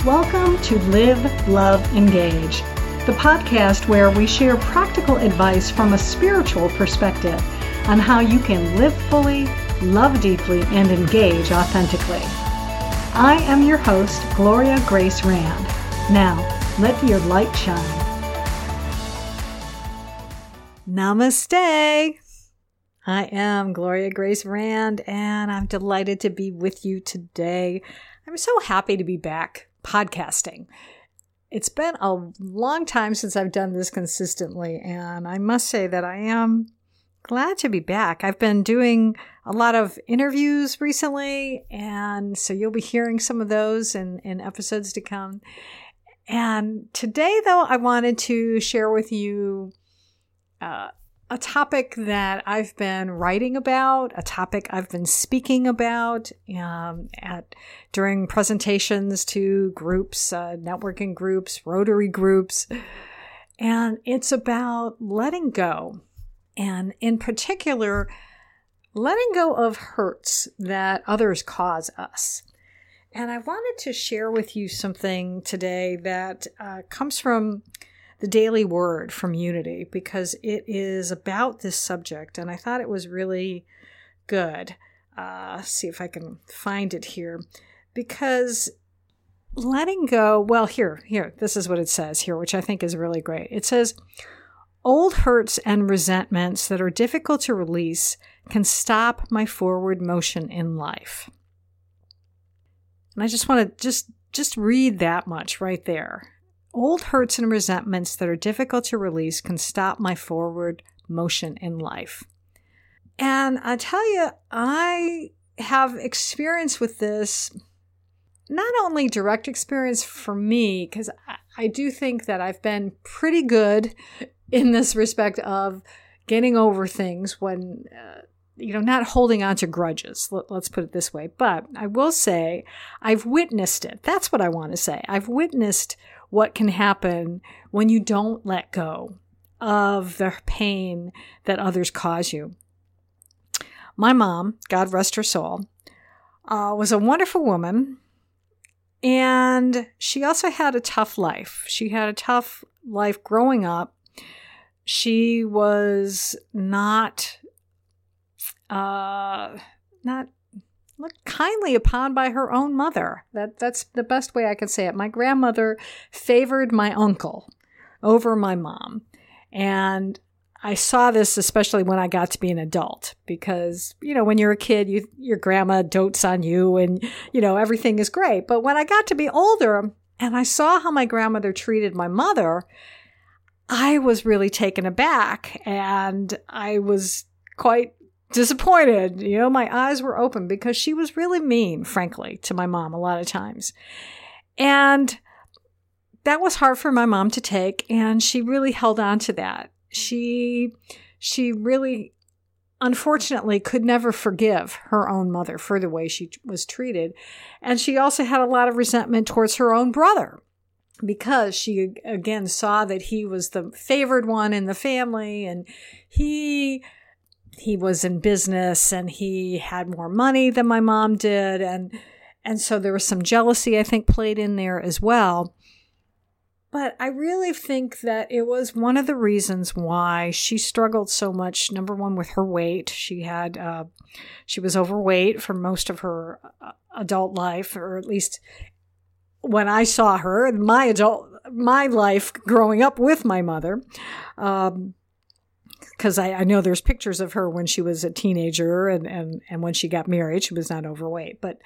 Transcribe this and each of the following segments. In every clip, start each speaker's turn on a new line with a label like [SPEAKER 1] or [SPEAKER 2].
[SPEAKER 1] Welcome to Live, Love, Engage, the podcast where we share practical advice from a spiritual perspective on how you can live fully, love deeply, and engage authentically. I am your host, Gloria Grace Rand. Now, let your light shine. Namaste. I am Gloria Grace Rand, and I'm delighted to be with you today. I'm so happy to be back podcasting. It's been a long time since I've done this consistently, and I must say that I am glad to be back. I've been doing a lot of interviews recently, and so you'll be hearing some of those in episodes to come. And today, though, I wanted to share with you a topic that I've been writing about, a topic I've been speaking about during presentations to groups, networking groups, Rotary groups. And it's about letting go. And in particular, letting go of hurts that others cause us. And I wanted to share with you something today that comes from the Daily Word from Unity, because it is about this subject, and I thought it was really good. See if I can find it here. Because letting go, well, here, this is what it says here, which I think is really great. It says, old hurts and resentments that are difficult to release can stop my forward motion in life. And I just want to just read that much right there. Old hurts and resentments that are difficult to release can stop my forward motion in life. And I tell you, I have experience with this, not only direct experience for me, because I do think that I've been pretty good in this respect of getting over things when, not holding on to grudges. Let's put it this way. But I will say I've witnessed it. That's what I want to say. I've witnessed what can happen when you don't let go of the pain that others cause you. My mom, God rest her soul, was a wonderful woman, and she also had a tough life. She had a tough life growing up. She was not looked kindly upon by her own mother. That's the best way I can say it. My grandmother favored my uncle over my mom. And I saw this especially when I got to be an adult, because, when you're a kid, your grandma dotes on you and, everything is great. But when I got to be older and I saw how my grandmother treated my mother, I was really taken aback, and I was quite disappointed. My eyes were open because she was really mean, frankly, to my mom a lot of times. And that was hard for my mom to take, and she really held on to that. She really, unfortunately, could never forgive her own mother for the way she was treated. And she also had a lot of resentment towards her own brother, because she, again, saw that he was the favored one in the family, and he was in business and he had more money than my mom did. And so there was some jealousy, I think, played in there as well. But I really think that it was one of the reasons why she struggled so much. Number one, with her weight. She was overweight for most of her adult life, or at least when I saw her, my life growing up with my mother. Because I know there's pictures of her when she was a teenager and when she got married. She was not overweight. But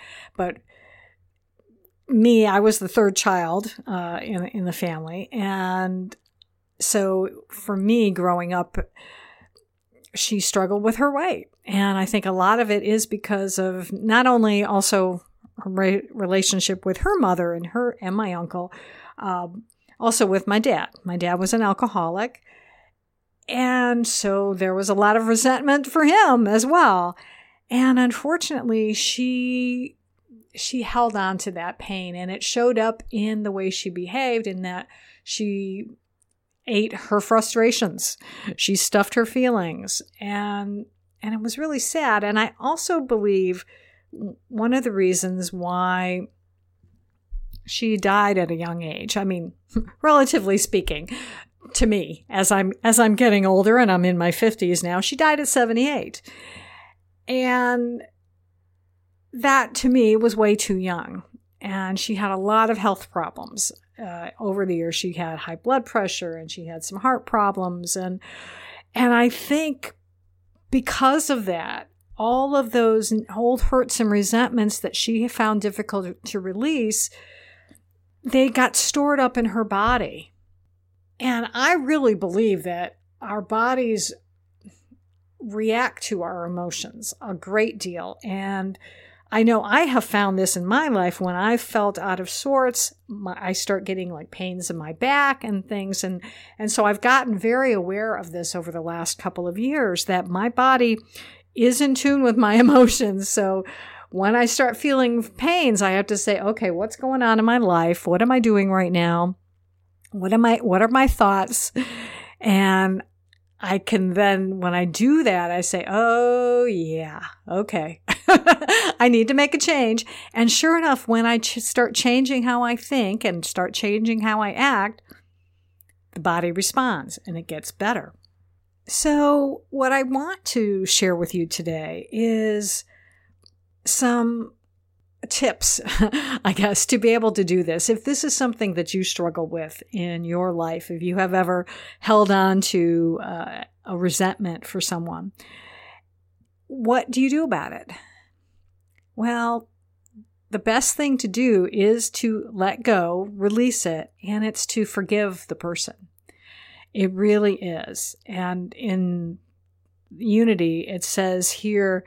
[SPEAKER 1] me, I was the third child in the family. And so for me, growing up, she struggled with her weight. And I think a lot of it is because of not only also her relationship with her mother and my uncle, also with my dad. My dad was an alcoholic. And so there was a lot of resentment for him as well. And unfortunately, she held on to that pain, and it showed up in the way she behaved, in that she ate her frustrations. She stuffed her feelings, and it was really sad. And I also believe one of the reasons why She died at a young age. I mean, relatively speaking, to me, as I'm getting older and I'm in my 50s now, she died at 78. And that to me was way too young. And she had a lot of health problems. Over the years, she had high blood pressure and she had some heart problems. And I think because of that, all of those old hurts and resentments that she found difficult to release, they got stored up in her body. And I really believe that our bodies react to our emotions a great deal. And I know I have found this in my life when I felt out of sorts. I start getting like pains in my back and things. And so I've gotten very aware of this over the last couple of years, that my body is in tune with my emotions. So when I start feeling pains, I have to say, okay, what's going on in my life? What am I doing right now? What are my thoughts? And I can then, when I do that, I say, oh yeah, okay. I need to make a change. And sure enough, when I start changing how I think and start changing how I act, the body responds and it gets better. So what I want to share with you today is some tips, I guess, to be able to do this. If this is something that you struggle with in your life, if you have ever held on to a resentment for someone, what do you do about it? Well, the best thing to do is to let go, release it, and it's to forgive the person. It really is. And in Unity, it says, here's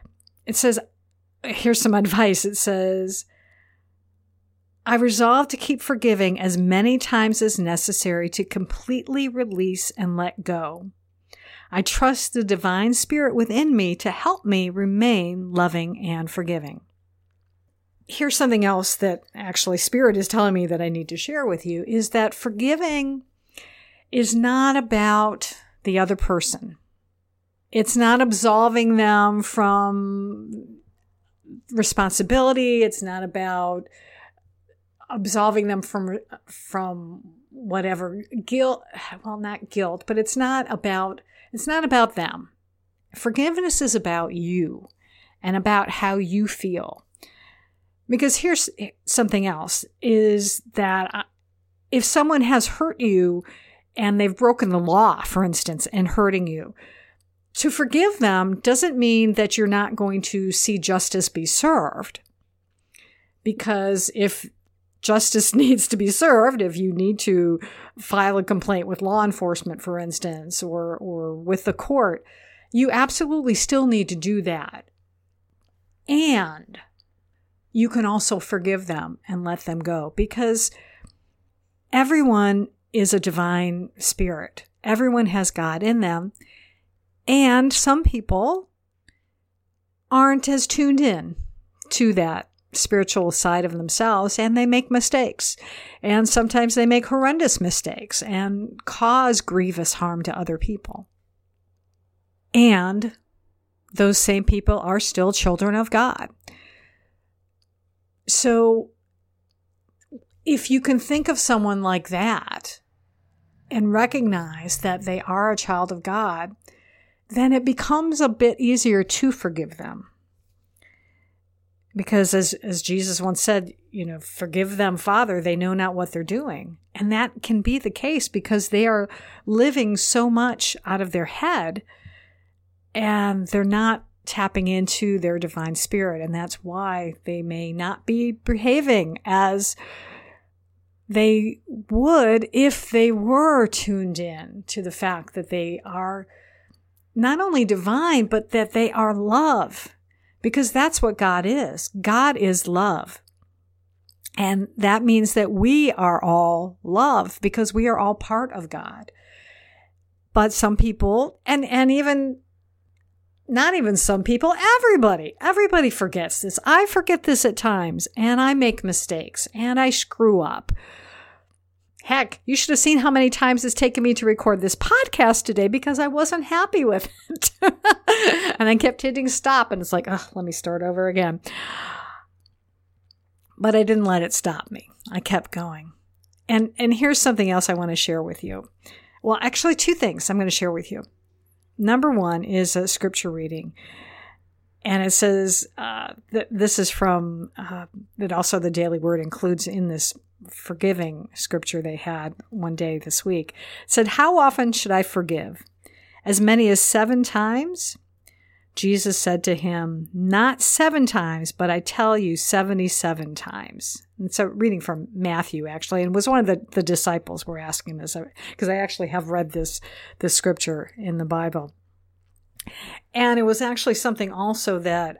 [SPEAKER 1] some advice. It says, I resolve to keep forgiving as many times as necessary to completely release and let go. I trust the divine spirit within me to help me remain loving and forgiving. Here's something else that actually Spirit is telling me that I need to share with you, is that forgiving is not about the other person. It's not absolving them from responsibility. It's not about absolving them from whatever guilt. Well, not guilt, but it's not about them. Forgiveness is about you and about how you feel. Because here's something else, is that if someone has hurt you and they've broken the law, for instance, and hurting you, to forgive them doesn't mean that you're not going to see justice be served. Because if justice needs to be served, if you need to file a complaint with law enforcement, for instance, or with the court, you absolutely still need to do that. And you can also forgive them and let them go, because everyone is a divine spirit. Everyone has God in them. And some people aren't as tuned in to that spiritual side of themselves, and they make mistakes. And sometimes they make horrendous mistakes and cause grievous harm to other people. And those same people are still children of God. So if you can think of someone like that and recognize that they are a child of God, then it becomes a bit easier to forgive them. Because as Jesus once said, forgive them, Father, they know not what they're doing. And that can be the case because they are living so much out of their head and they're not tapping into their divine spirit. And that's why they may not be behaving as they would if they were tuned in to the fact that they are not only divine, but that they are love. Because that's what God is. God is love. And that means that we are all love because we are all part of God. But some people, and even, not even some people, everybody forgets this. I forget this at times, and I make mistakes, and I screw up. Heck, you should have seen how many times it's taken me to record this podcast today because I wasn't happy with it. And I kept hitting stop, and it's like, let me start over again. But I didn't let it stop me. I kept going. And here's something else I want to share with you. Well, actually, two things I'm going to share with you. Number one is a scripture reading. And it says that this is from, that also the Daily Word includes in this forgiving scripture they had one day this week. It said, "How often should I forgive? As many as 7 times? Jesus said to him, not 7 times, but I tell you 77 times. It's a reading from Matthew, actually, and was one of the disciples were asking this, because I actually have read this scripture in the Bible. And it was actually something also that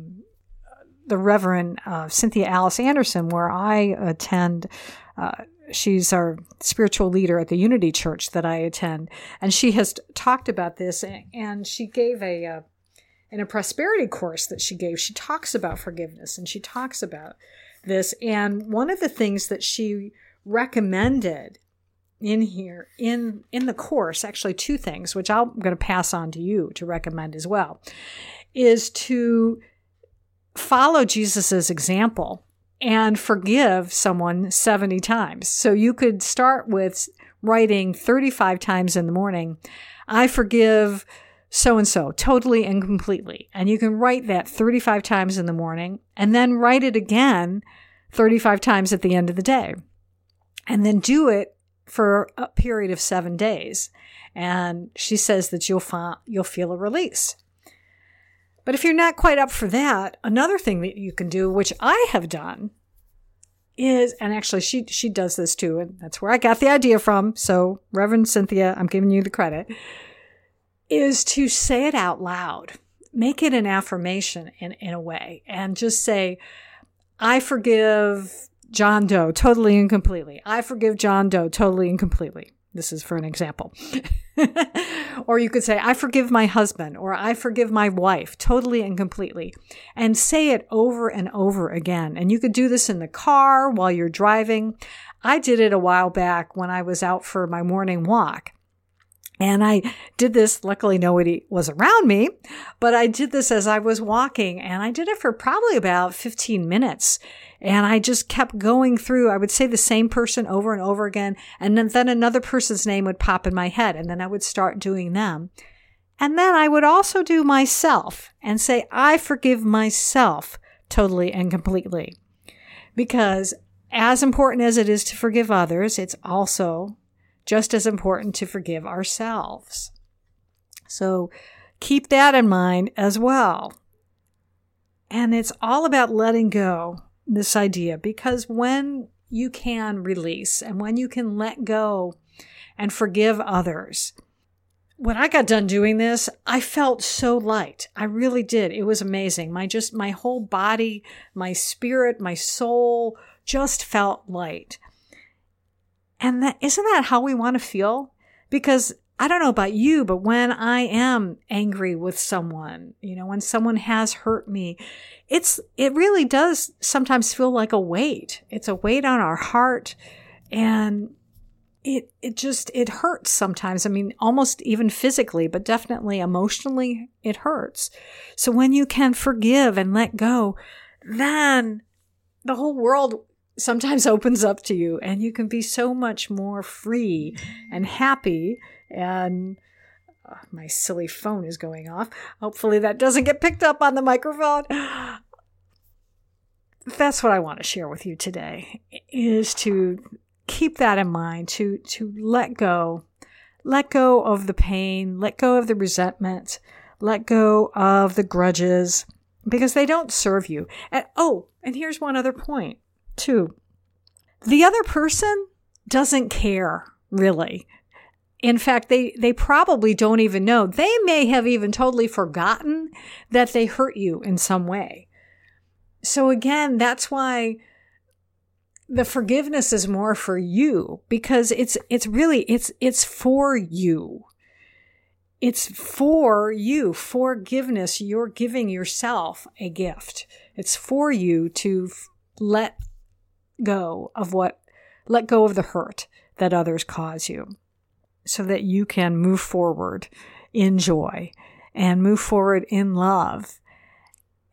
[SPEAKER 1] the Reverend Cynthia Alice Anderson, where I attend, she's our spiritual leader at the Unity Church that I attend, and she has talked about this, and she gave in a prosperity course that she gave, she talks about forgiveness, and she talks about this. And one of the things that she recommended in here, in the course, actually 2 things, which I'm going to pass on to you to recommend as well, is to follow Jesus's example and forgive someone 70 times. So you could start with writing 35 times in the morning, I forgive so-and-so, totally and completely. And you can write that 35 times in the morning and then write it again 35 times at the end of the day. And then do it for a period of 7 days. And she says that you'll feel a release. But if you're not quite up for that, another thing that you can do, which I have done, is, and actually she does this too, and that's where I got the idea from. So Reverend Cynthia, I'm giving you the credit, is to say it out loud. Make it an affirmation in a way, and just say, I forgive John Doe totally and completely. I forgive John Doe totally and completely. This is for an example. Or you could say, I forgive my husband, or I forgive my wife totally and completely. And say it over and over again. And you could do this in the car while you're driving. I did it a while back when I was out for my morning walk. And I did this, luckily nobody was around me, but I did this as I was walking, and I did it for probably about 15 minutes. And I just kept going through, I would say the same person over and over again, and then another person's name would pop in my head, and then I would start doing them. And then I would also do myself and say, I forgive myself totally and completely. Because as important as it is to forgive others, it's also just as important to forgive ourselves. So keep that in mind as well. And it's all about letting go, this idea, because when you can release and when you can let go and forgive others, when I got done doing this, I felt so light. I really did. It was amazing. My whole body, my spirit, my soul just felt light. And isn't that how we want to feel? Because I don't know about you, but when I am angry with someone, when someone has hurt me, it really does sometimes feel like a weight. It's a weight on our heart, and it hurts sometimes. I mean, almost even physically, but definitely emotionally, it hurts. So when you can forgive and let go, then the whole world sometimes opens up to you, and you can be so much more free and happy. And my silly phone is going off. Hopefully that doesn't get picked up on the microphone. That's what I want to share with you today, is to keep that in mind, to let go of the pain, let go of the resentment, let go of the grudges, because they don't serve you. And here's one other point too. The other person doesn't care, really. In fact, they probably don't even know. They may have even totally forgotten that they hurt you in some way. So again, that's why the forgiveness is more for you, because it's for you. It's for you. Forgiveness, you're giving yourself a gift. It's for you to let go of the hurt that others cause you, so that you can move forward in joy and move forward in love.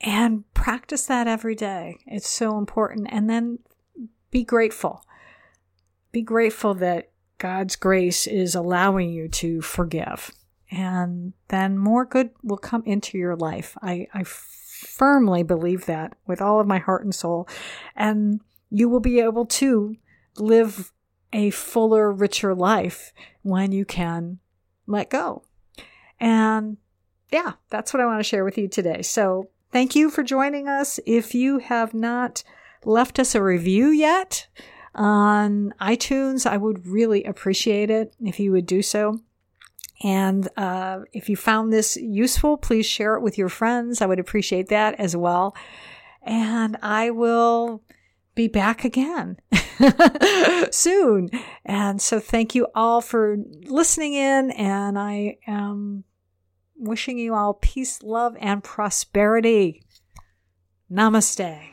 [SPEAKER 1] And practice that every day. It's so important. And then be grateful. Be grateful that God's grace is allowing you to forgive. And then more good will come into your life. I firmly believe that with all of my heart and soul. And you will be able to live a fuller, richer life when you can let go. And yeah, that's what I want to share with you today. So thank you for joining us. If you have not left us a review yet on iTunes, I would really appreciate it if you would do so. And if you found this useful, please share it with your friends. I would appreciate that as well. And I will be back again soon. And so thank you all for listening in. And I am wishing you all peace, love, and prosperity. Namaste.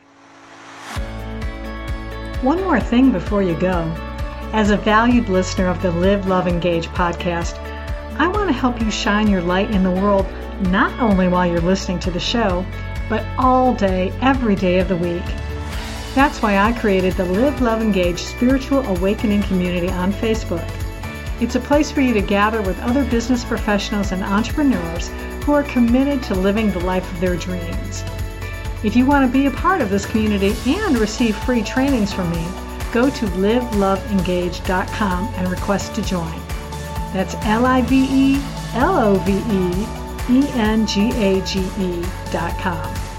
[SPEAKER 1] One more thing before you go. As a valued listener of the Live, Love, Engage podcast, I want to help you shine your light in the world, not only while you're listening to the show, but all day, every day of the week. That's why I created the Live, Love, Engage Spiritual Awakening Community on Facebook. It's a place for you to gather with other business professionals and entrepreneurs who are committed to living the life of their dreams. If you want to be a part of this community and receive free trainings from me, go to liveloveengage.com and request to join. That's liveloveengage.com.